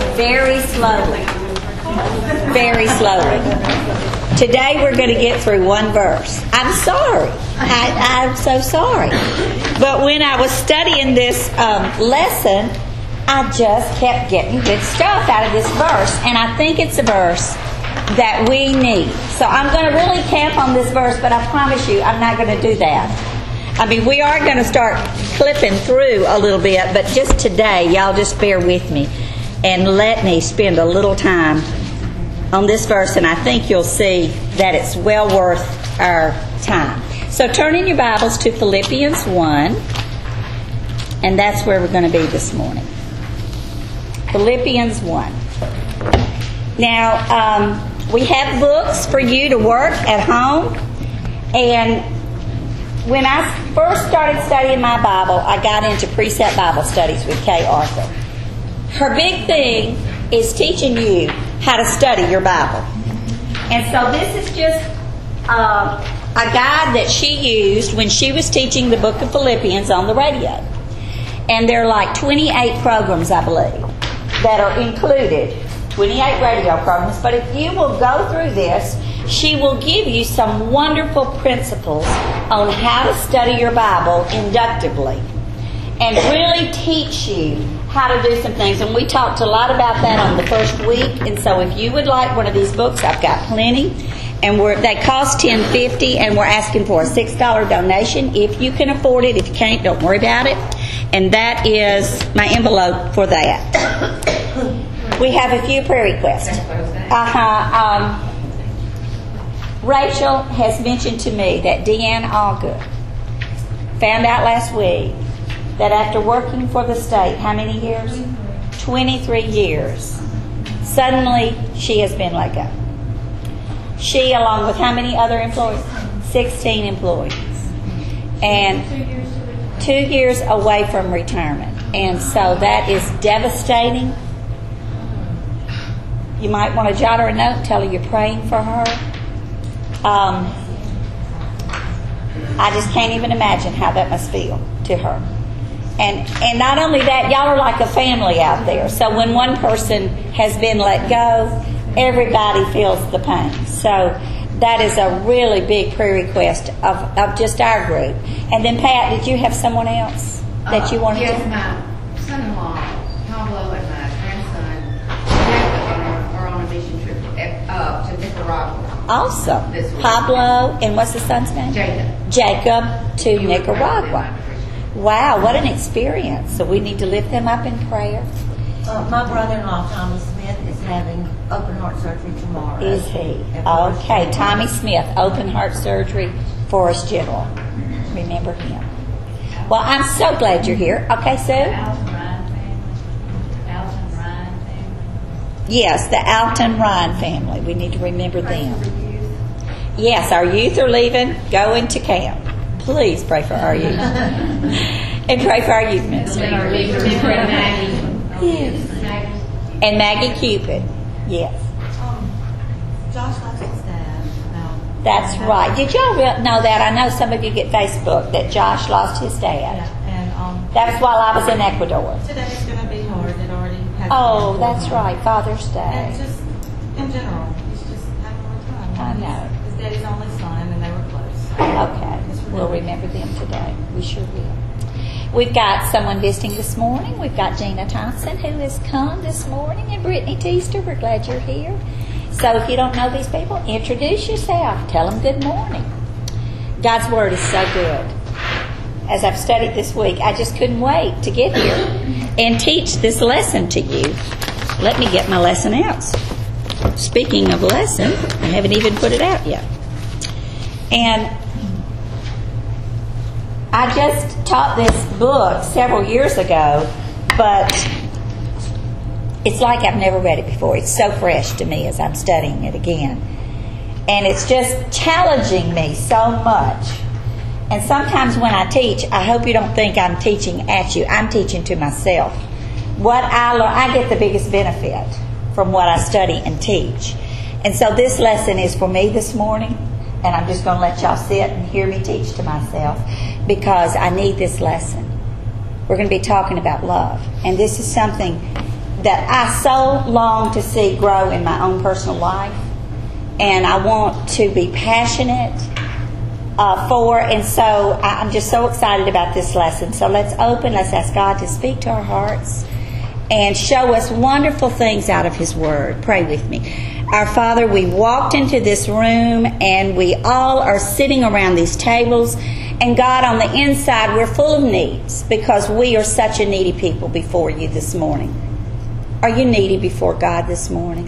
very slowly. Very slowly. Today we're going to get through one verse. I'm sorry. I'm so sorry. But when I was studying this lesson, I just kept getting good stuff out of this verse. And I think it's a verse that we need. So I'm going to really camp on this verse, but I promise you I'm not going to do that. I mean, we are going to start clipping through a little bit, but just today, y'all just bear with me and let me spend a little time on this verse, and I think you'll see that it's well worth our time. So turn in your Bibles to Philippians 1, and that's where we're going to be this morning. Philippians 1. Now, we have books for you to work at home, and when I first started studying my Bible, I got into Precept Bible Studies with Kay Arthur. Her big thing is teaching you how to study your Bible. And so this is just a guide that she used when she was teaching the book of Philippians on the radio. And there are like 28 programs, I believe, that are included. 28 radio programs. But if you will go through this, she will give you some wonderful principles on how to study your Bible inductively and really teach you how to do some things. And we talked a lot about that on the first week. And so if you would like one of these books, I've got plenty. And they cost $10.50, and we're asking for a $6 donation if you can afford it. If you can't, don't worry about it. And that is my envelope for that. We have a few prayer requests. Rachel has mentioned to me that Deanne Allgood found out last week that after working for the state, how many years? 23 years. Suddenly, she has been let go. She, along with how many other employees? 16 employees. And 2 years away from retirement. And so that is devastating. You might want to jot her a note and tell her you're praying for her. I just can't even imagine how that must feel to her. And not only that, y'all are like a family out there. So when one person has been let go, everybody feels the pain. So that is a really big prayer request of just our group. And then Pat, did you have someone else that you wanted to? Yes, my son-in-law, Pablo, and my grandson, Jacob, are on a mission trip to Nicaragua. Awesome. This week. Pablo, and what's the son's name? Jacob to Nicaragua. Wow, what an experience. So we need to lift them up in prayer. My brother-in-law, Thomas Smith, is having open heart surgery tomorrow. Is he? Okay, Tommy Smith, open heart surgery, Forest General. Remember him. Well, I'm so glad you're here. Okay, Sue? Alton Ryan family. Yes, the Alton Ryan family. We need to remember them. Yes, our youth are leaving, going to camp. Please pray for our youth. And pray for our youth ministry. Yes. And Maggie Cupid. Yes. Josh lost his dad. That's right. Did y'all know that? I know some of you get Facebook that Josh lost his dad. And That was while I was in Ecuador. today's going to be hard. It already has. Oh, that's right. Father's Day. And just in general, he's just having a hard time. I know. His daddy's only son, and they were close. Okay. We'll remember them today. We sure will. We've got someone visiting this morning. We've got Gina Thompson who has come this morning, and Brittany Teaster. We're glad you're here. So if you don't know these people, introduce yourself. Tell them good morning. God's Word is so good. As I've studied this week, I just couldn't wait to get here and teach this lesson to you. Let me get my lesson out. Speaking of lesson, I haven't even put it out yet. And I just taught this book several years ago, but it's like I've never read it before. It's so fresh to me as I'm studying it again. And it's just challenging me so much. And sometimes when I teach, I hope you don't think I'm teaching at you. I'm teaching to myself. What I learn, I get the biggest benefit from what I study and teach. And so this lesson is for me this morning. And I'm just going to let y'all sit and hear me teach to myself because I need this lesson. We're going to be talking about love. And this is something that I so long to see grow in my own personal life. And I want to be passionate for. And so I'm just so excited about this lesson. So let's ask God to speak to our hearts and show us wonderful things out of His Word. Pray with me. Our Father, we walked into this room and we all are sitting around these tables. And God, on the inside, we're full of needs because we are such a needy people before you this morning. Are you needy before God this morning?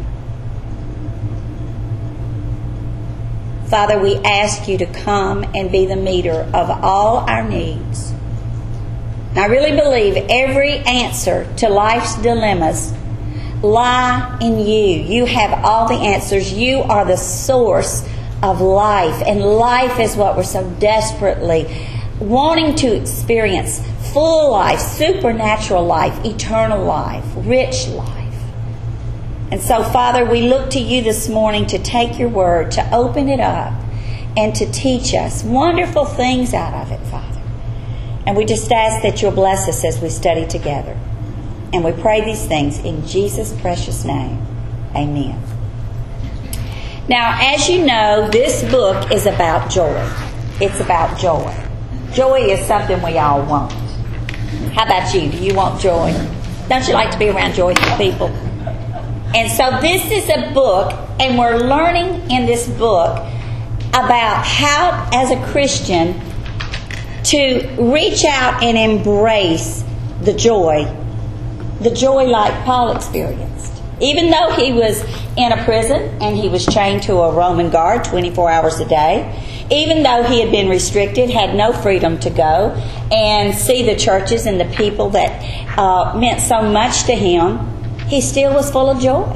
Father, we ask you to come and be the meter of all our needs. And I really believe every answer to life's dilemmas lie in you. You have all the answers. You are the source of life. And life is what we're so desperately wanting to experience. Full life, supernatural life, eternal life, rich life. And so, Father, we look to you this morning to take your word, to open it up, and to teach us wonderful things out of it, Father. And we just ask that you'll bless us as we study together. And we pray these things in Jesus' precious name. Amen. Now, as you know, this book is about joy. It's about joy. Joy is something we all want. How about you? Do you want joy? Don't you like to be around joyful people? And so this is a book, and we're learning in this book about how, as a Christian, to reach out and embrace the joy like Paul experienced. Even though he was in a prison and he was chained to a Roman guard 24 hours a day, even though he had been restricted, had no freedom to go and see the churches and the people that meant so much to him, he still was full of joy.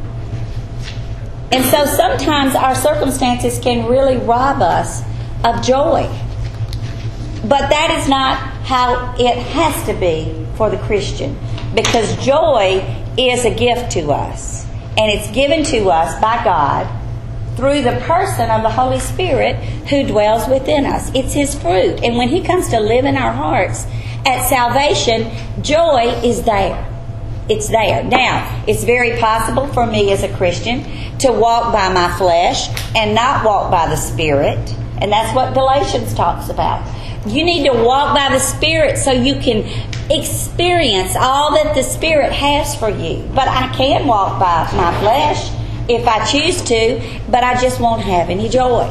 And so sometimes our circumstances can really rob us of joy. But that is not how it has to be for the Christian. Because joy is a gift to us. And it's given to us by God through the person of the Holy Spirit who dwells within us. It's His fruit. And when He comes to live in our hearts at salvation, joy is there. It's there. Now, it's very possible for me as a Christian to walk by my flesh and not walk by the Spirit. And that's what Galatians talks about. You need to walk by the Spirit so you can experience all that the Spirit has for you. But I can walk by my flesh if I choose to, but I just won't have any joy.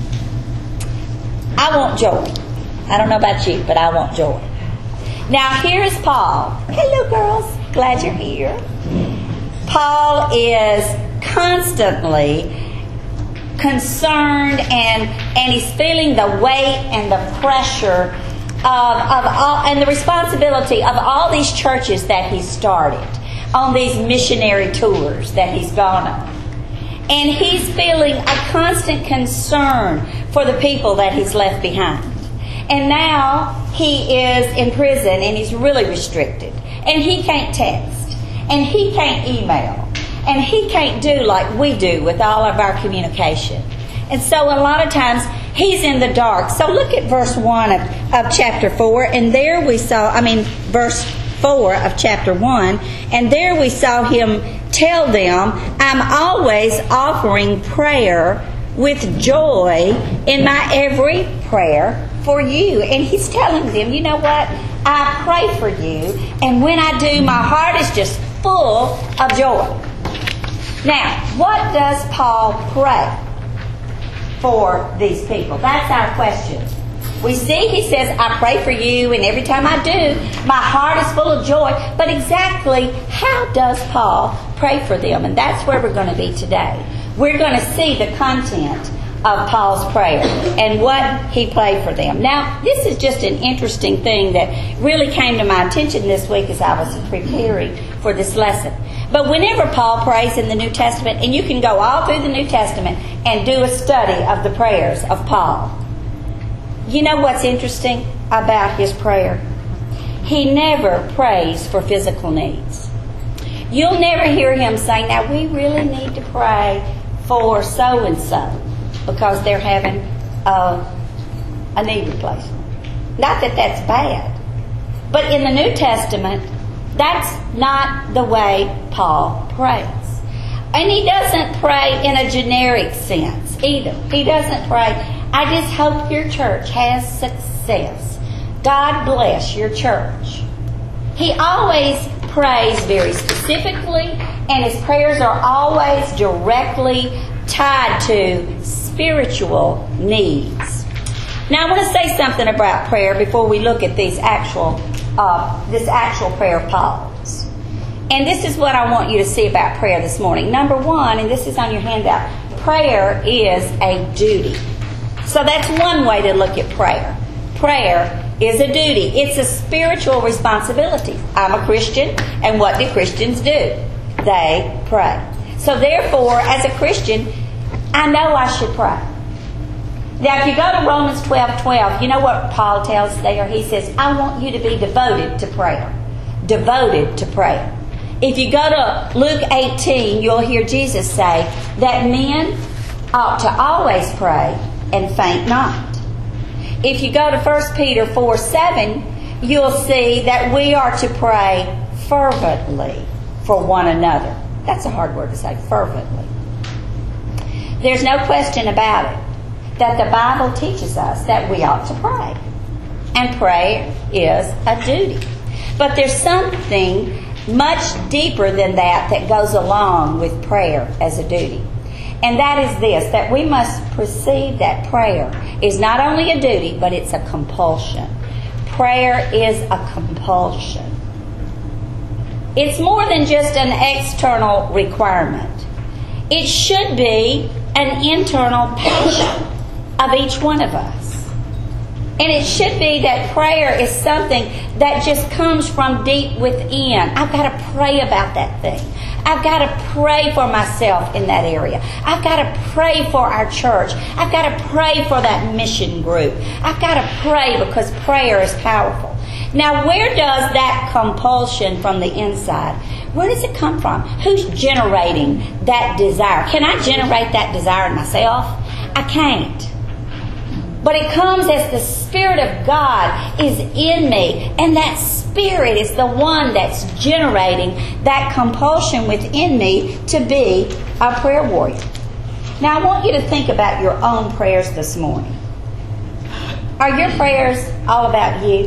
I want joy. I don't know about you, but I want joy. Now, here's Paul. Hello, girls. Glad you're here. Paul is constantly concerned and he's feeling the weight and the pressure of all, and the responsibility of all these churches that he started on these missionary tours that he's gone on. And he's feeling a constant concern for the people that he's left behind. And now he is in prison and he's really restricted. And he can't text. And he can't email. And he can't do like we do with all of our communication. And so a lot of times he's in the dark. So look at verse 1 of chapter 4. And there we saw, verse 4 of chapter 1. And there we saw him tell them, I'm always offering prayer with joy in my every prayer for you. And he's telling them, you know what? I pray for you. And when I do, my heart is just full of joy. Now, what does Paul pray for these people? That's our question. We see he says, I pray for you, and every time I do, my heart is full of joy. But exactly how does Paul pray for them? And that's where we're going to be today. We're going to see the content of Paul's prayer and what he prayed for them. Now, this is just an interesting thing that really came to my attention this week as I was preparing for this lesson. But whenever Paul prays in the New Testament, and you can go all through the New Testament and do a study of the prayers of Paul, you know what's interesting about his prayer? He never prays for physical needs. You'll never hear him say, now we really need to pray for so-and-so because they're having a knee replacement. Not that that's bad. But in the New Testament, That's not the way Paul prays. And he doesn't pray in a generic sense either. He doesn't pray, I just hope your church has success. God bless your church. He always prays very specifically, and his prayers are always directly tied to spiritual needs. Now I want to say something about prayer before we look at this actual prayer of Paul's. And this is what I want you to see about prayer this morning. Number one, and this is on your handout, prayer is a duty. So that's one way to look at prayer. Prayer is a duty. It's a spiritual responsibility. I'm a Christian, and what do Christians do? They pray. So therefore, as a Christian, I know I should pray. Now, if you go to Romans 12:12, you know what Paul tells there? He says, I want you to be devoted to prayer. Devoted to prayer. If you go to Luke 18, you'll hear Jesus say that men ought to always pray and faint not. If you go to 1 Peter 4:7, you'll see that we are to pray fervently for one another. That's a hard word to say, fervently. There's no question about it that the Bible teaches us that we ought to pray. And prayer is a duty. But there's something much deeper than that that goes along with prayer as a duty. And that is this, that we must perceive that prayer is not only a duty, but it's a compulsion. Prayer is a compulsion. It's more than just an external requirement. It should be an internal passion of each one of us. And it should be that prayer is something that just comes from deep within. I've got to pray about that thing. I've got to pray for myself in that area. I've got to pray for our church. I've got to pray for that mission group. I've got to pray because prayer is powerful. Now, where does that compulsion from the inside, where does it come from? Who's generating that desire? Can I generate that desire in myself? I can't. But it comes as the Spirit of God is in me. And that Spirit is the one that's generating that compulsion within me to be a prayer warrior. Now I want you to think about your own prayers this morning. Are your prayers all about you?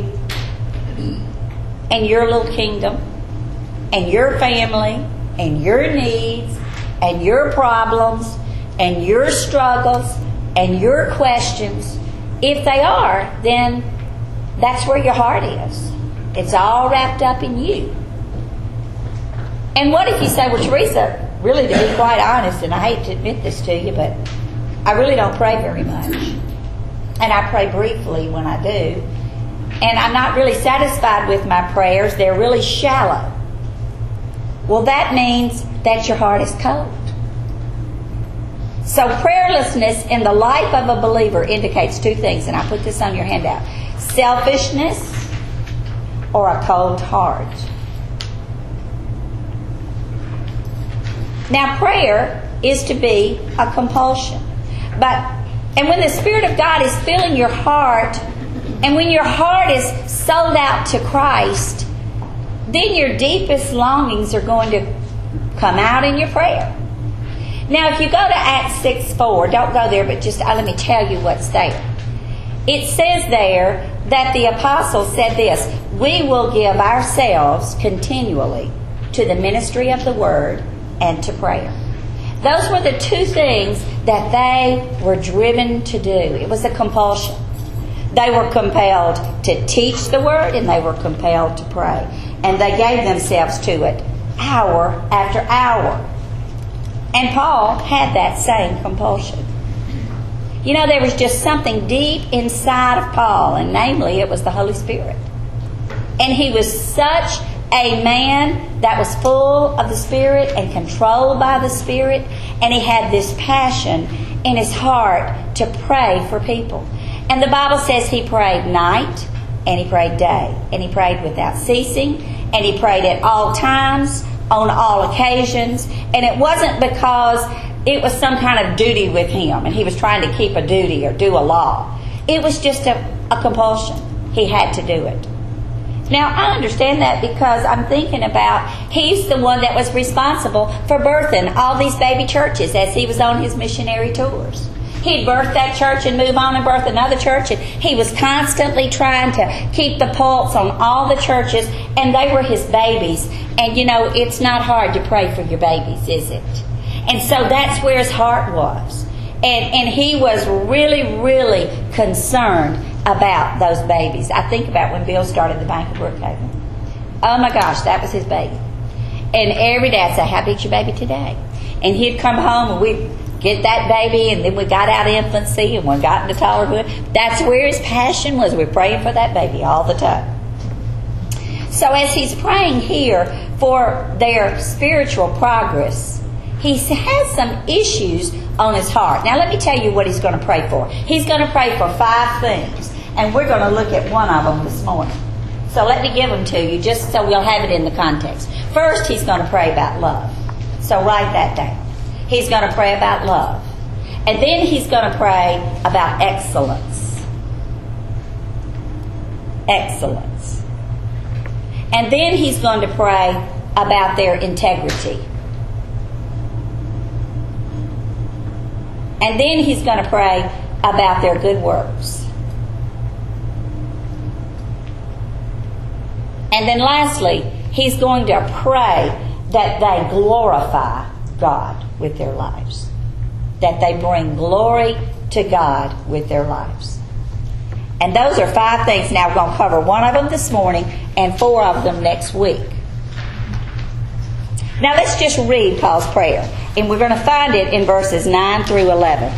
And your little kingdom? And your family? And your needs? And your problems? And your struggles? And your questions? If they are, then that's where your heart is. It's all wrapped up in you. And what if you say, well, Teresa, really to be quite honest, and I hate to admit this to you, but I really don't pray very much. And I pray briefly when I do. And I'm not really satisfied with my prayers. They're really shallow. Well, that means that your heart is cold. So prayerlessness in the life of a believer indicates two things, and I put this on your handout. Selfishness or a cold heart. Now prayer is to be a compulsion. And when the Spirit of God is filling your heart, and when your heart is sold out to Christ, then your deepest longings are going to come out in your prayer. Now, if you go to Acts 6:4, don't go there, but just let me tell you what's there. It says there that the apostles said this, we will give ourselves continually to the ministry of the Word and to prayer. Those were the two things that they were driven to do. It was a compulsion. They were compelled to teach the Word and they were compelled to pray. And they gave themselves to it hour after hour. And Paul had that same compulsion. You know, there was just something deep inside of Paul, and namely, it was the Holy Spirit. And he was such a man that was full of the Spirit and controlled by the Spirit, and he had this passion in his heart to pray for people. And the Bible says he prayed night, and he prayed day, and he prayed without ceasing, and he prayed at all times, on all occasions. And it wasn't because it was some kind of duty with him and he was trying to keep a duty or do a law. It was just a compulsion. He had to do it. Now, I understand that because I'm thinking about he's the one that was responsible for birthing all these baby churches as he was on his missionary tours. He'd birth that church and move on and birth another church, and he was constantly trying to keep the pulse on all the churches, and they were his babies. And you know, it's not hard to pray for your babies, is it? And so that's where his heart was. And he was really, really concerned about those babies. I think about when Bill started the Bank of Brookhaven. Oh my gosh, that was his baby. And every day I'd say, how big's your baby today? And he'd come home and we'd get that baby, and then we got out of infancy and we got into toddlerhood. That's where his passion was. We're praying for that baby all the time. So as he's praying here for their spiritual progress, he has some issues on his heart. Now let me tell you what he's going to pray for. He's going to pray for 5 things, and we're going to look at one of them this morning. So let me give them to you just so we'll have it in the context. First, he's going to pray about love. So write that down. He's going to pray about love. And then he's going to pray about excellence. Excellence. And then he's going to pray about their integrity. And then he's going to pray about their good works. And then lastly, he's going to pray that they glorify God with their lives. That they bring glory to God with their lives. And those are 5 things. Now we're going to cover one of them this morning and 4 of them next week. Now let's just read Paul's prayer. And we're going to find it in verses 9 through 11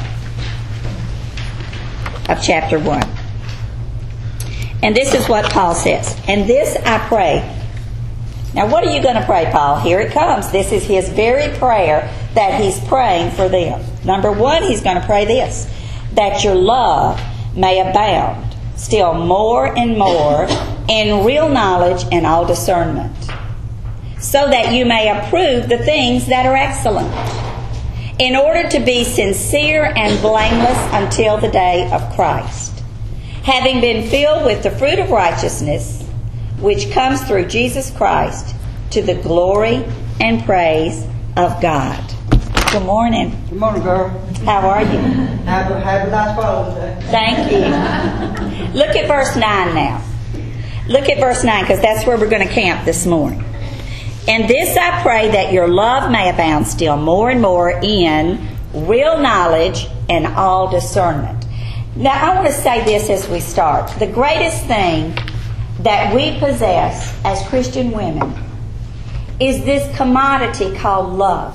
of chapter 1. And this is what Paul says. And this I pray. Now what are you going to pray, Paul? Here it comes. This is his very prayer that he's praying for them. Number 1, he's going to pray this. That your love may abound still more and more in real knowledge and all discernment, so that you may approve the things that are excellent, in order to be sincere and blameless until the day of Christ, having been filled with the fruit of righteousness, which comes through Jesus Christ, to the glory and praise of God. Good morning. Good morning, girl. How are you? Have a nice Father's Day. Thank you. Look at verse 9 now. Look at verse 9, because that's where we're going to camp this morning. And this I pray, that your love may abound still more and more in real knowledge and all discernment. Now, I want to say this as we start. The greatest thing that we possess as Christian women is this commodity called love.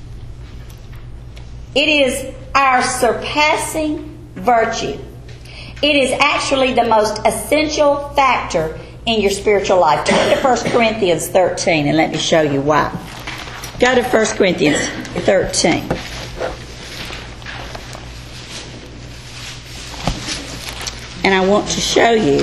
It is our surpassing virtue. It is actually the most essential factor in your spiritual life. Turn to 1 Corinthians 13 and let me show you why. Go to 1 Corinthians 13. And I want to show you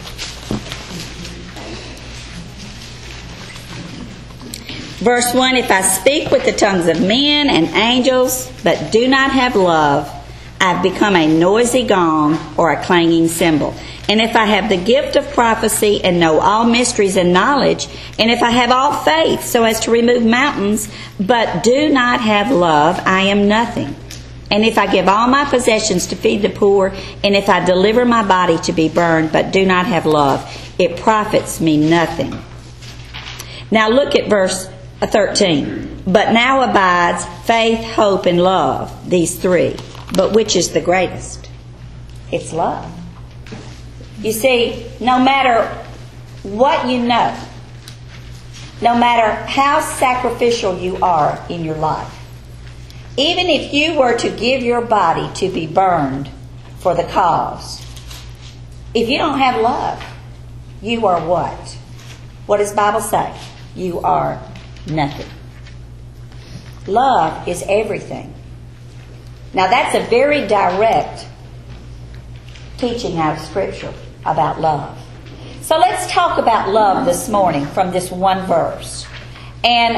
verse 1, if I speak with the tongues of men and angels, but do not have love, I've become a noisy gong or a clanging cymbal. And if I have the gift of prophecy and know all mysteries and knowledge, and if I have all faith so as to remove mountains, but do not have love, I am nothing. And if I give all my possessions to feed the poor, and if I deliver my body to be burned, but do not have love, it profits me nothing. Now look at verse 13. But now abides faith, hope, and love, these 3. But which is the greatest? It's love. You see, no matter what you know, no matter how sacrificial you are in your life, even if you were to give your body to be burned for the cause, if you don't have love, you are what? What does the Bible say? You are nothing. Love is everything. Now that's a very direct teaching out of Scripture about love. So let's talk about love this morning from this one verse. And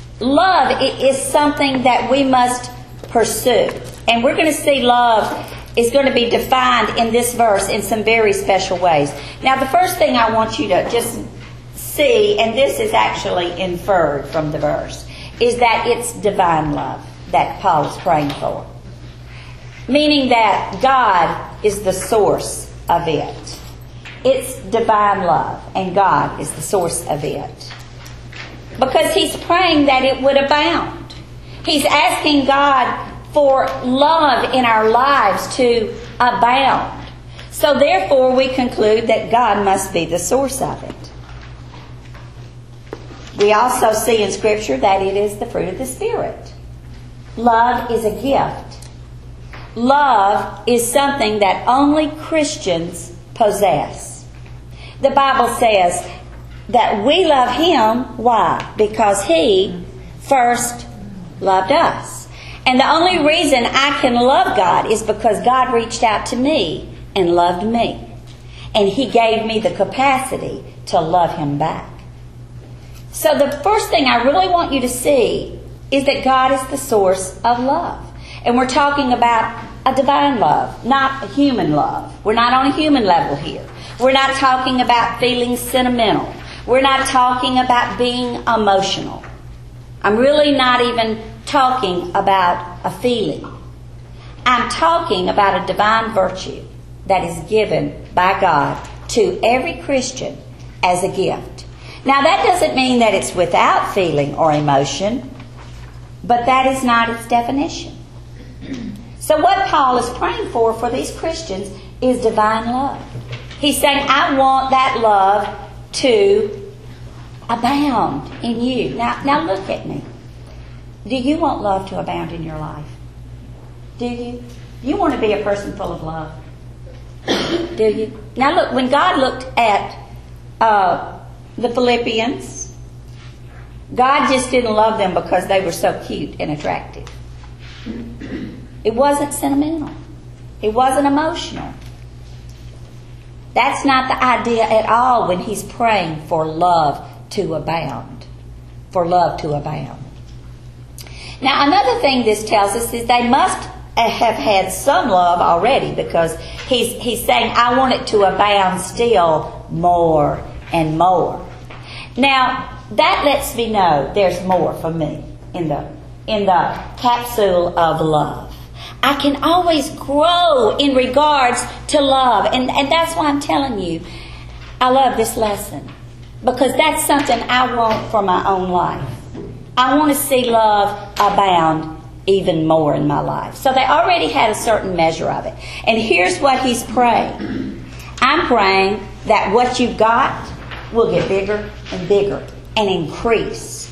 love is something that we must pursue. And we're going to see love is going to be defined in this verse in some very special ways. Now, the first thing I want you to just see, and this is actually inferred from the verse, is that it's divine love that Paul is praying for. Meaning that God is the source of it. It's divine love, and God is the source of it. Because he's praying that it would abound. He's asking God for love in our lives to abound. So therefore we conclude that God must be the source of it. We also see in Scripture that it is the fruit of the Spirit. Love is a gift. Love is something that only Christians possess. The Bible says that we love Him. Why? Because He first loved us. And the only reason I can love God is because God reached out to me and loved me. And He gave me the capacity to love Him back. So the first thing I really want you to see is that God is the source of love. And we're talking about a divine love, not a human love. We're not on a human level here. We're not talking about feeling sentimental. We're not talking about being emotional. I'm really not even talking about a feeling. I'm talking about a divine virtue that is given by God to every Christian as a gift. Now, that doesn't mean that it's without feeling or emotion, but that is not its definition. So what Paul is praying for these Christians is divine love. He's saying, I want that love to abound in you. Now look at me. Do you want love to abound in your life? Do you? You want to be a person full of love? Do you? Now look, when God looked at the Philippians, God just didn't love them because they were so cute and attractive. It wasn't sentimental. It wasn't emotional. That's not the idea at all when He's praying for love to abound. For love to abound. Now, another thing this tells us is they must have had some love already, because he's saying, I want it to abound still more and more. Now, that lets me know there's more for me in the capsule of love. I can always grow in regards to love. And that's why I'm telling you, I love this lesson. Because that's something I want for my own life. I want to see love abound even more in my life. So they already had a certain measure of it. And here's what he's praying. I'm praying that what you've got will get bigger and bigger and increase.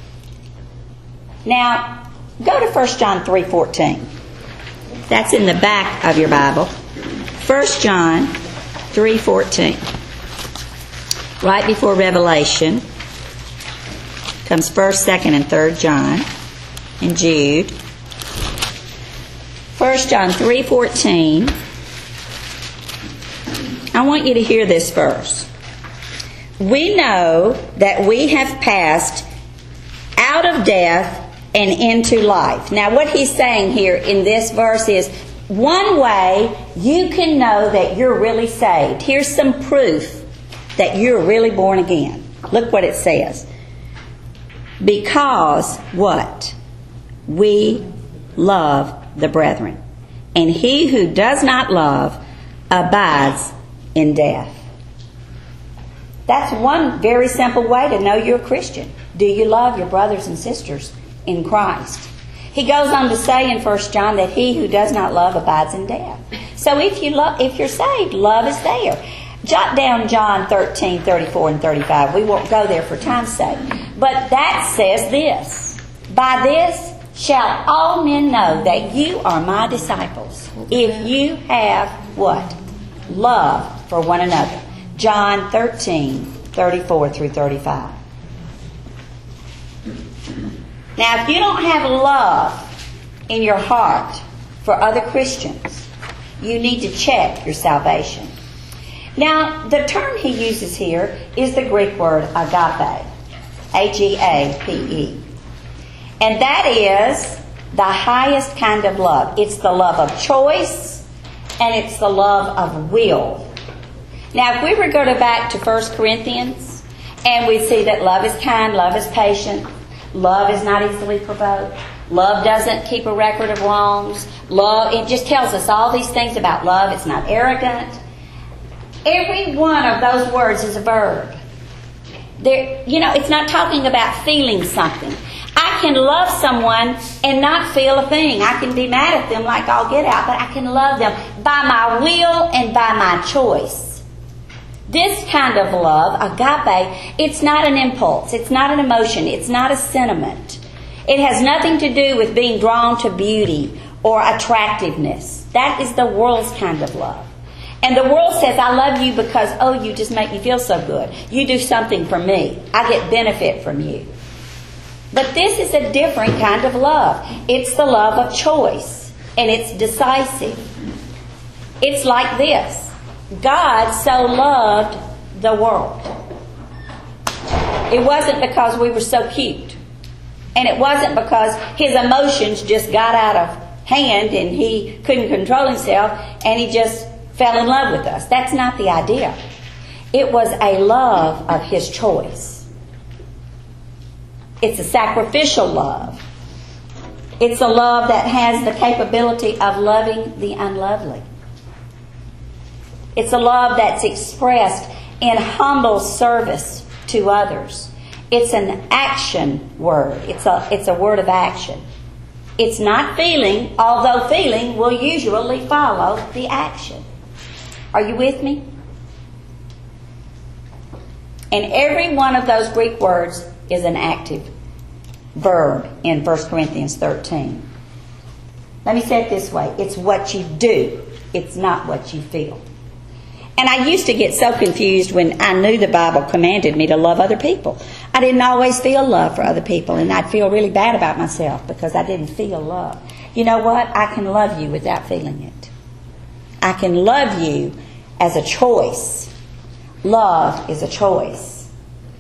Now, go to 1 John 3:14. That's in the back of your Bible. 1 John 3:14. Right before Revelation comes 1st, 2nd, and 3rd John and Jude. 1 John 3:14. I want you to hear this verse. We know that we have passed out of death and into life. Now, what he's saying here in this verse is, one way you can know that you're really saved. Here's some proof that you're really born again. Look what it says. Because what? We love the brethren. And he who does not love abides in death. That's one very simple way to know you're a Christian. Do you love your brothers and sisters in Christ? He goes on to say in 1 John that he who does not love abides in death. So if you're saved, love is there. Jot down John 13:34 and 35. We won't go there for time's sake. But that says this. By this shall all men know that you are my disciples, if you have what? Love for one another. John 13:34 through 35. Now, if you don't have love in your heart for other Christians, you need to check your salvation. Now, the term he uses here is the Greek word agape, A-G-A-P-E. And that is the highest kind of love. It's the love of choice. and it's the love of will. Now, if we were to go back to 1 Corinthians, and we see that love is kind, love is patient, love is not easily provoked, love doesn't keep a record of wrongs, love, it just tells us all these things about love. It's not arrogant. Every one of those words is a verb. It's not talking about feeling something. I can love someone and not feel a thing. I can be mad at them like I'll get out, but I can love them by my will and by my choice. This kind of love, agape, it's not an impulse. It's not an emotion. It's not a sentiment. It has nothing to do with being drawn to beauty or attractiveness. That is the world's kind of love. And the world says, I love you because, you just make me feel so good. You do something for me. I get benefit from you. But this is a different kind of love. It's the love of choice. And it's decisive. It's like this. God so loved the world. It wasn't because we were so cute. And it wasn't because his emotions just got out of hand and he couldn't control himself and he just fell in love with us. That's not the idea. It was a love of his choice. It's a sacrificial love. It's a love that has the capability of loving the unlovely. It's a love that's expressed in humble service to others. It's an action word. It's a word of action. It's not feeling, although feeling will usually follow the action. Are you with me? And every one of those Greek words is an active verb in 1 Corinthians 13. Let me say it this way. It's what you do. It's not what you feel. And I used to get so confused when I knew the Bible commanded me to love other people. I didn't always feel love for other people, and I'd feel really bad about myself because I didn't feel love. You know what? I can love you without feeling it. I can love you as a choice. Love is a choice.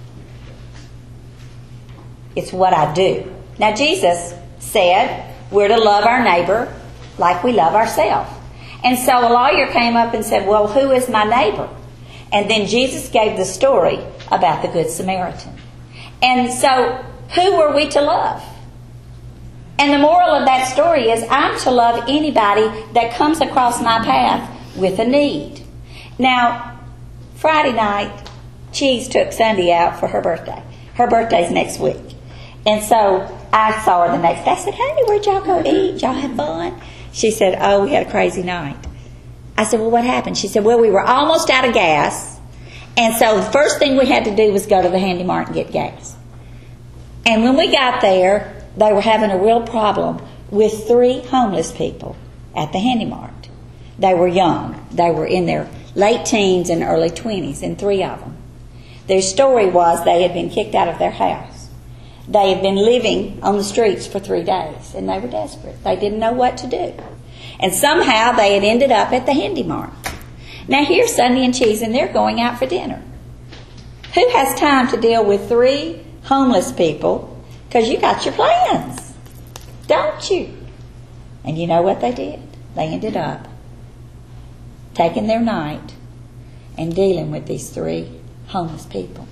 It's what I do. Now, Jesus said we're to love our neighbor like we love ourselves. And so a lawyer came up and said, well, who is my neighbor? And then Jesus gave the story about the Good Samaritan. And so, who were we to love? And the moral of that story is I'm to love anybody that comes across my path with a need. Now, Friday night, Cheese took Sunday out for her birthday. Her birthday's next week. And so I saw her the next day. I said, honey, where'd y'all go eat? Y'all have fun? She said, oh, we had a crazy night. I said, well, what happened? She said, well, we were almost out of gas. And so the first thing we had to do was go to the Handy Mart and get gas. And when we got there, they were having a real problem with 3 homeless people at the Handy Mart. They were young. They were in their late teens and early 20s, and 3 of them. Their story was they had been kicked out of their house. They had been living on the streets for 3 days, and they were desperate. They didn't know what to do. And somehow they had ended up at the Handy Mart. Now here's Sunday and Cheese, and they're going out for dinner. Who has time to deal with 3 homeless people? Because you got your plans, don't you? And you know what they did? They ended up taking their night and dealing with these 3 homeless people.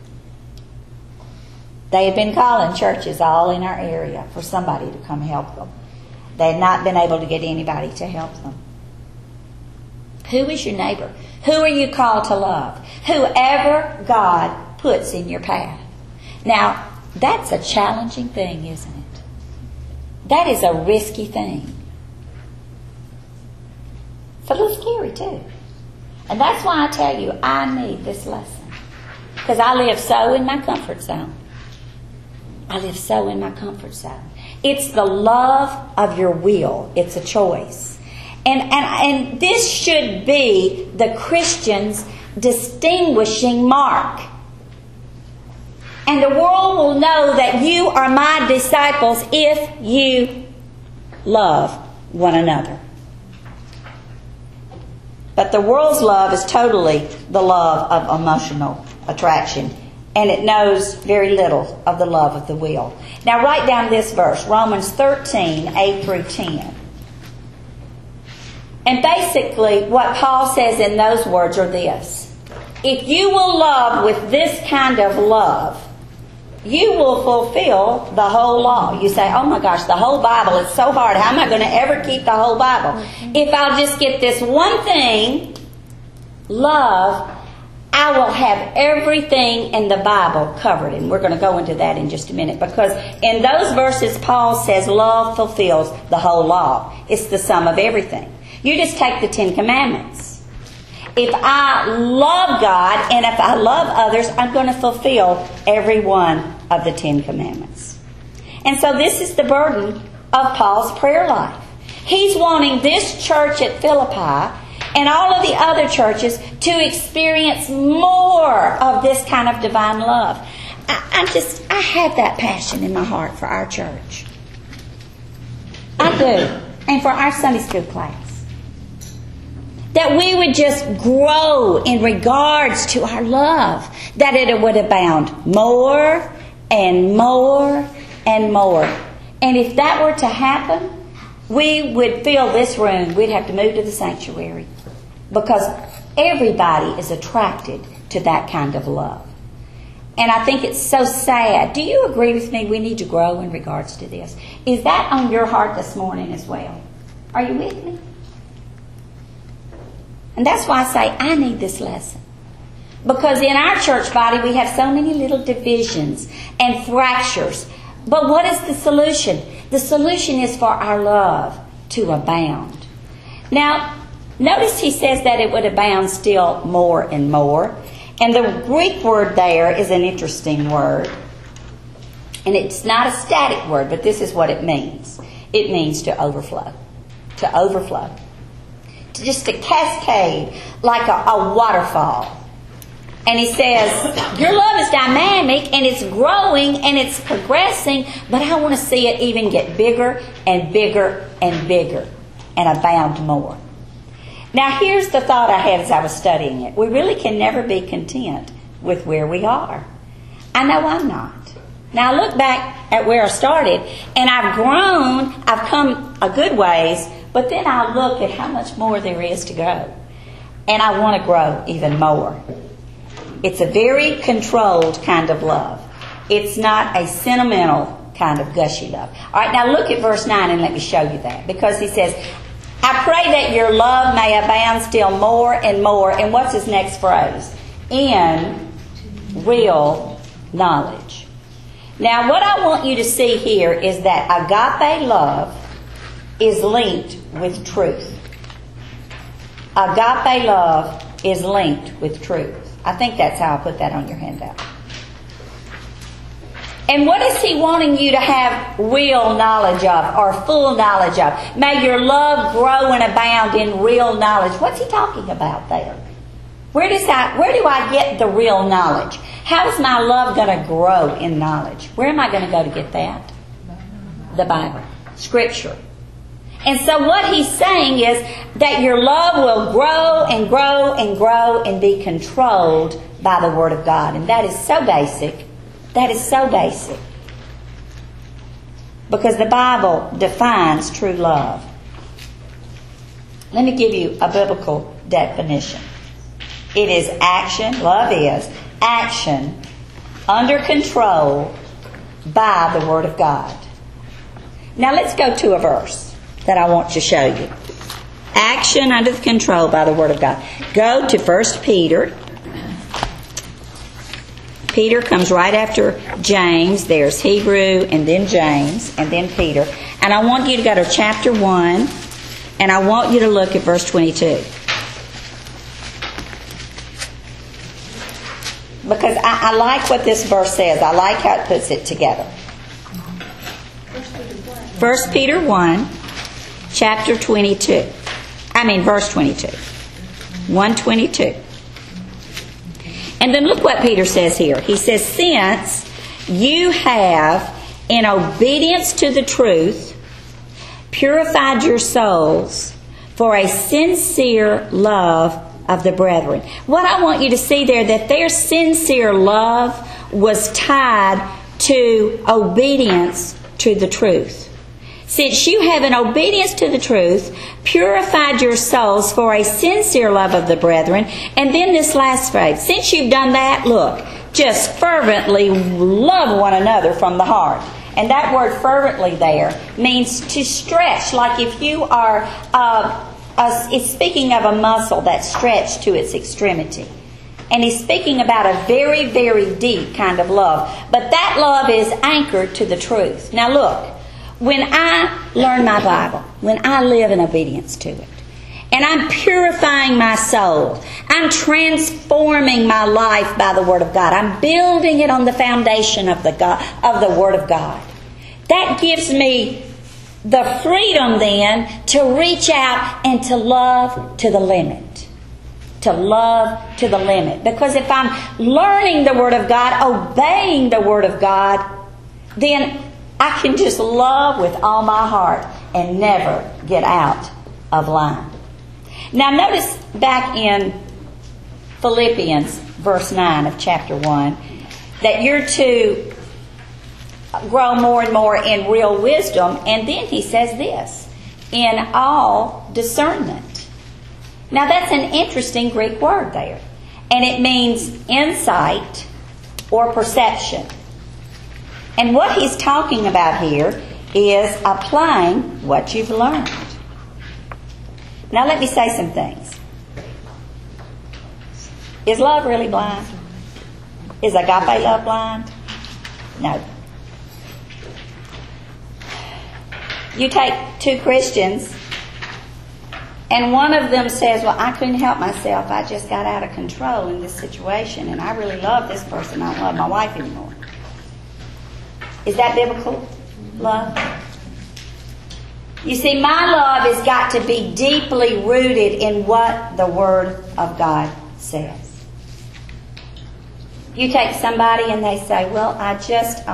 They had been calling churches all in our area for somebody to come help them. They had not been able to get anybody to help them. Who is your neighbor? Who are you called to love? Whoever God puts in your path. Now, that's a challenging thing, isn't it? That is a risky thing. It's a little scary too. And that's why I tell you, I need this lesson. Because I live so in my comfort zone. I live so in my comfort zone. It's the love of your will. It's a choice. And this should be the Christian's distinguishing mark. And the world will know that you are my disciples if you love one another. But the world's love is totally the love of emotional attraction. And it knows very little of the love of the will. Now write down this verse, Romans 13, 8 through 10. And basically, what Paul says in those words are this. If you will love with this kind of love, you will fulfill the whole law. You say, oh my gosh, the whole Bible is so hard. How am I going to ever keep the whole Bible? If I'll just get this one thing, love, I will have everything in the Bible covered. And we're going to go into that in just a minute. Because in those verses, Paul says love fulfills the whole law. It's the sum of everything. You just take the 10 Commandments. If I love God and if I love others, I'm going to fulfill every one of the 10 Commandments. And so this is the burden of Paul's prayer life. He's wanting this church at Philippi and all of the other churches to experience more of this kind of divine love. I have that passion in my heart for our church. I do. And for our Sunday school class. That we would just grow in regards to our love. That it would abound more and more and more. And if that were to happen, we would fill this room. We'd have to move to the sanctuary. Because everybody is attracted to that kind of love. And I think it's so sad. Do you agree with me? We need to grow in regards to this. Is that on your heart this morning as well? Are you with me? And that's why I say I need this lesson. Because in our church body we have so many little divisions and fractures. But what is the solution? The solution is for our love to abound. Now, notice he says that it would abound still more and more. And the Greek word there is an interesting word. And it's not a static word, but this is what it means. It means to overflow. To overflow. Just to cascade like a waterfall. And he says, your love is dynamic and it's growing and it's progressing, but I want to see it even get bigger and bigger and bigger and abound more. Now here's the thought I had as I was studying it. We really can never be content with where we are. I know I'm not. Now I look back at where I started and I've grown, I've come a good ways, but then I look at how much more there is to go. And I want to grow even more. It's a very controlled kind of love. It's not a sentimental kind of gushy love. All right, now look at verse 9 and let me show you that. Because he says, I pray that your love may abound still more and more. And what's his next phrase? In real knowledge. Now what I want you to see here is that agape love is linked with truth. Agape love is linked with truth. I think that's how I put that on your handout. And what is he wanting you to have real knowledge of or full knowledge of? May your love grow and abound in real knowledge. What's he talking about there? Where do I get the real knowledge? How is my love going to grow in knowledge? Where am I going to go to get that? The Bible. Scripture. And so what he's saying is that your love will grow and grow and grow and be controlled by the Word of God. And that is so basic. That is so basic. Because the Bible defines true love. Let me give you a biblical definition. It is action, love is action under control by the Word of God. Now let's go to a verse that I want to show you. Action under control by the Word of God. Go to 1 Peter. Peter comes right after James. There's Hebrew and then James and then Peter. And I want you to go to chapter 1 and I want you to look at verse 22. Because I like what this verse says. I like how it puts it together. 1 Peter 1, chapter 22. Verse 22. 1:22. And then look what Peter says here. He says, since you have, in obedience to the truth, purified your souls for a sincere love of the brethren. What I want you to see there, that their sincere love was tied to obedience to the truth. since you have in obedience to the truth purified your souls for a sincere love of the brethren. And then this last phrase, since you've done that, look, just fervently love one another from the heart. And that word fervently there means to stretch, like if you are, it's speaking of a muscle that's stretched to its extremity. And he's speaking about a very, very deep kind of love. But that love is anchored to the truth. Now look, when I learn my Bible, when I live in obedience to it, and I'm purifying my soul, I'm transforming my life by the Word of God, I'm building it on the foundation of the Word of God. That gives me the freedom then to reach out and to love to the limit. To love to the limit. Because if I'm learning the Word of God, obeying the Word of God, then I can just love with all my heart and never get out of line. Now notice back in Philippians verse 9 of chapter 1 that you're to grow more and more in real wisdom. And then he says this, in all discernment. Now that's an interesting Greek word there. And it means insight or perception. And what he's talking about here is applying what you've learned. Now let me say some things. Is love really blind? Is agape love blind? No. You take two Christians, and one of them says, well, I couldn't help myself. I just got out of control in this situation, and I really love this person. I don't love my wife anymore. Is that biblical love? You see, my love has got to be deeply rooted in what the Word of God says. You take somebody and they say, well, I just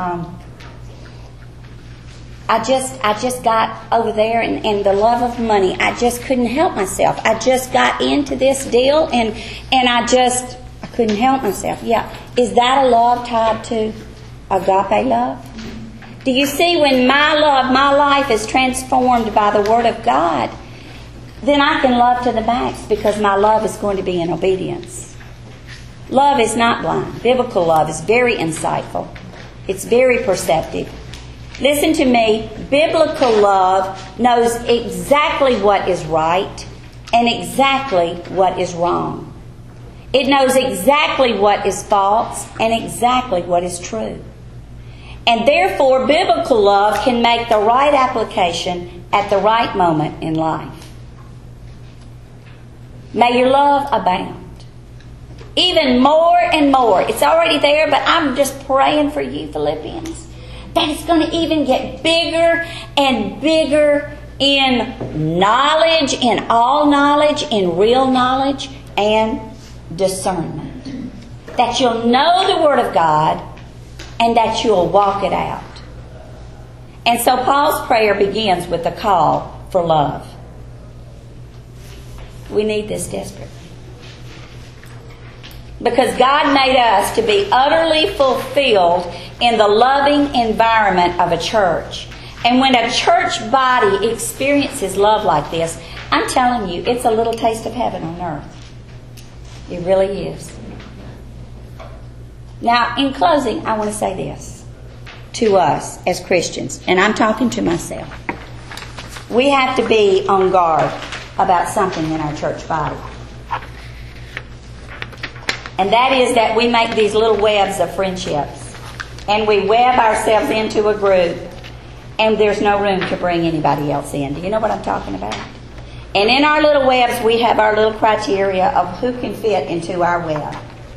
got over there and the love of money. I just couldn't help myself. I just got into this deal and I couldn't help myself. Yeah. Is that a love tied to agape love? Do you see, when my life is transformed by the Word of God, then I can love to the max because my love is going to be in obedience. Love is not blind. Biblical love is very insightful. It's very perceptive. Listen to me. Biblical love knows exactly what is right and exactly what is wrong. It knows exactly what is false and exactly what is true. And therefore, biblical love can make the right application at the right moment in life. May your love abound. Even more and more. It's already there, but I'm just praying for you, Philippians, that it's going to even get bigger and bigger in knowledge, in all knowledge, in real knowledge, and discernment. That you'll know the Word of God and that you'll walk it out. And so Paul's prayer begins with a call for love. We need this desperately. Because God made us to be utterly fulfilled in the loving environment of a church. And when a church body experiences love like this, I'm telling you, it's a little taste of heaven on earth. It really is. Now, in closing, I want to say this to us as Christians, and I'm talking to myself. We have to be on guard about something in our church body. And that is that we make these little webs of friendships. And we web ourselves into a group, and there's no room to bring anybody else in. Do you know what I'm talking about? And in our little webs, we have our little criteria of who can fit into our web.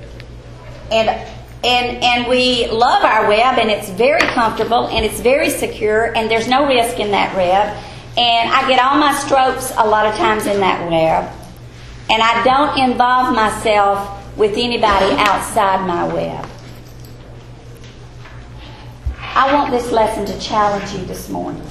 And we love our web, and it's very comfortable, and it's very secure, and there's no risk in that web. And I get all my strokes a lot of times in that web. And I don't involve myself with anybody outside my web. I want this lesson to challenge you this morning.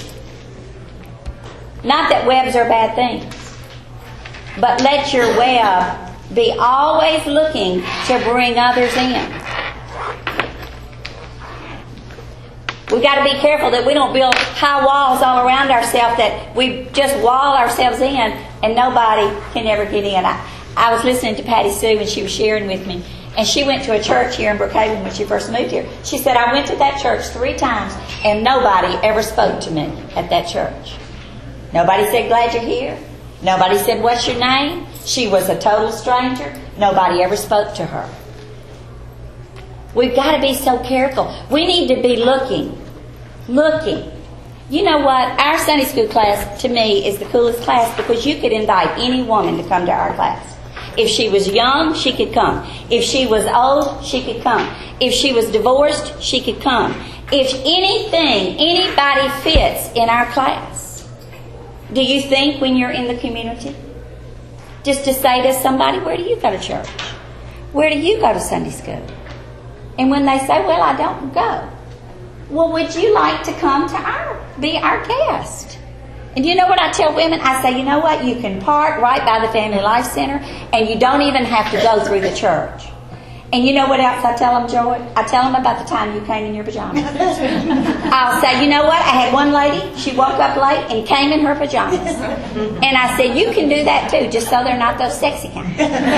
Not that webs are bad things, but let your web be always looking to bring others in. We've got to be careful that we don't build high walls all around ourselves, that we just wall ourselves in and nobody can ever get in. I was listening to Patty Sue and she was sharing with me. And she went to a church here in Brookhaven when she first moved here. She said, I went to that church 3 times and nobody ever spoke to me at that church. Nobody said, glad you're here. Nobody said, what's your name? She was a total stranger. Nobody ever spoke to her. We've got to be so careful. We need to be looking. You know what? Our Sunday school class, to me, is the coolest class because you could invite any woman to come to our class. If she was young, she could come. If she was old, she could come. If she was divorced, she could come. If anybody fits in our class. Do you think when you're in the community? Just to say to somebody, where do you go to church? Where do you go to Sunday school? And when they say, well, I don't go. Well, would you like to come to be our guest? And you know what I tell women? I say, you know what? You can park right by the Family Life Center and you don't even have to go through the church. And you know what else I tell them, Joy? I tell them about the time you came in your pajamas. I'll say, you know what? I had one lady, she woke up late and came in her pajamas. And I said, you can do that too, just so they're not those sexy kind.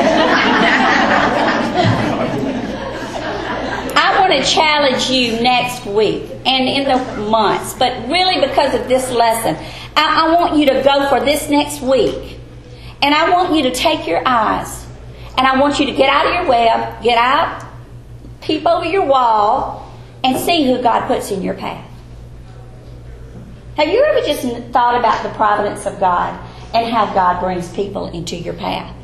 I want to challenge you next week and in the months, but really because of this lesson, I want you to go for this next week. And I want you to take your eyes and I want you to get out of your web, get out, peep over your wall, and see who God puts in your path. Have you ever just thought about the providence of God and how God brings people into your path?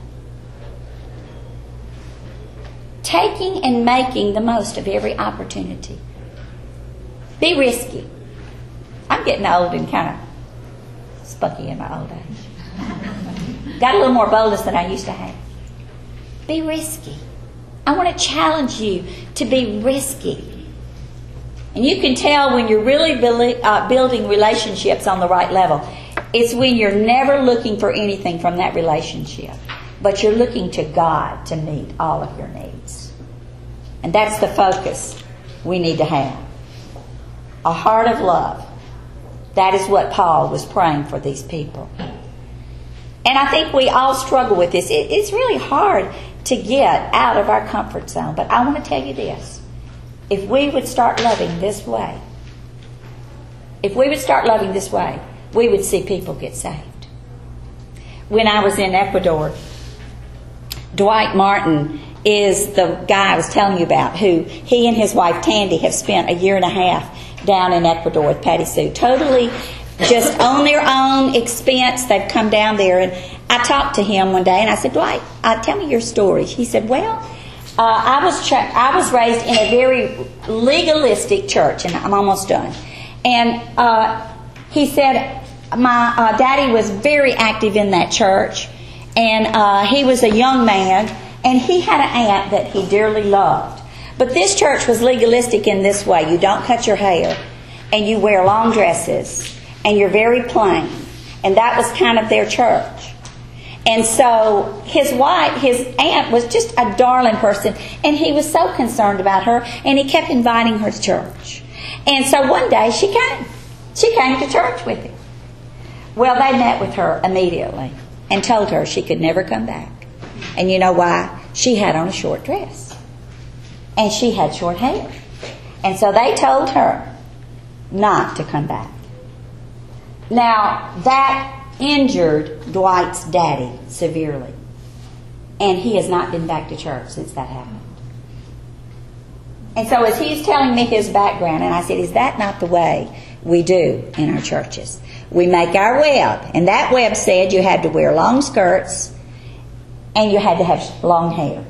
Taking and making the most of every opportunity. Be risky. I'm getting old and kind of spunky in my old age. Got a little more boldness than I used to have. Be risky. I want to challenge you to be risky. And you can tell when you're really building relationships on the right level. It's when you're never looking for anything from that relationship, but you're looking to God to meet all of your needs. And that's the focus we need to have. A heart of love. That is what Paul was praying for these people. And I think we all struggle with this. It's really hard to get out of our comfort zone. But I want to tell you this. If we would start loving this way, we would see people get saved. When I was in Ecuador, Dwight Martin is the guy I was telling you about, who he and his wife Tandy have spent 1.5 years down in Ecuador with Patty Sue. Totally just on their own expense. They've come down there. And I talked to him one day and I said, Dwight, tell me your story. He said, well, I was raised in a very legalistic church, and I'm almost done. And he said, my daddy was very active in that church, and he was a young man, and he had an aunt that he dearly loved. But this church was legalistic in this way. You don't cut your hair, and you wear long dresses, and you're very plain. And that was kind of their church. And so his aunt was just a darling person, and he was so concerned about her, and he kept inviting her to church. And so one day she came to church with him. Well, they met with her immediately and told her she could never come back. And you know why? She had on a short dress. And she had short hair. And so they told her not to come back. Now, that injured Dwight's daddy severely. And he has not been back to church since that happened. And so as he's telling me his background, and I said, is that not the way we do in our churches? We make our web. And that web said you had to wear long skirts and you had to have long hair.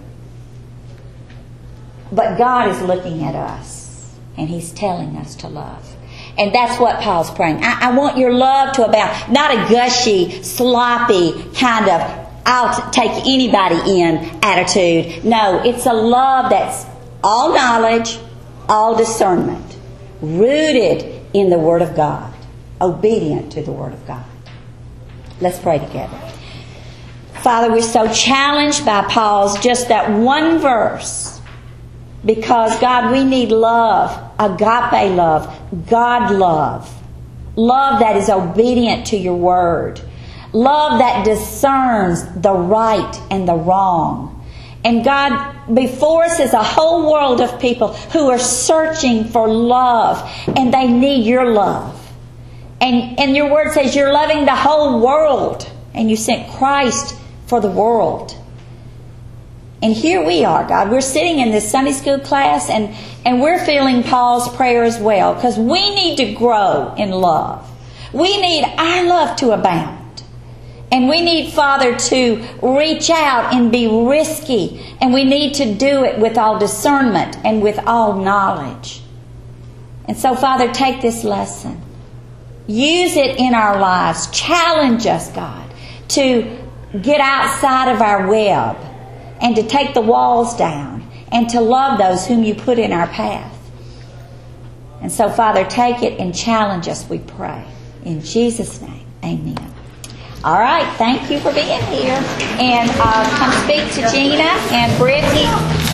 But God is looking at us, and He's telling us to love. And that's what Paul's praying. I want your love to abound. Not a gushy, sloppy kind of I'll take anybody in attitude. No, it's a love that's all knowledge, all discernment, rooted in the Word of God, obedient to the Word of God. Let's pray together. Father, we're so challenged by Paul's just that one verse, because God, we need love, agape love, God love. Love that is obedient to your word. Love that discerns the right and the wrong. And God, before us is a whole world of people who are searching for love, and they need your love. And your word says you're loving the whole world, and you sent Christ for the world. And here we are, God. We're sitting in this Sunday school class, and we're feeling Paul's prayer as well, because we need to grow in love. We need our love to abound. And we need, Father, to reach out and be risky. And we need to do it with all discernment and with all knowledge. And so, Father, take this lesson. Use it in our lives. Challenge us, God, to get outside of our web and to take the walls down and to love those whom you put in our path. And so, Father, take it and challenge us, we pray. In Jesus' name, amen. All right, thank you for being here. And come speak to Gina and Brittany.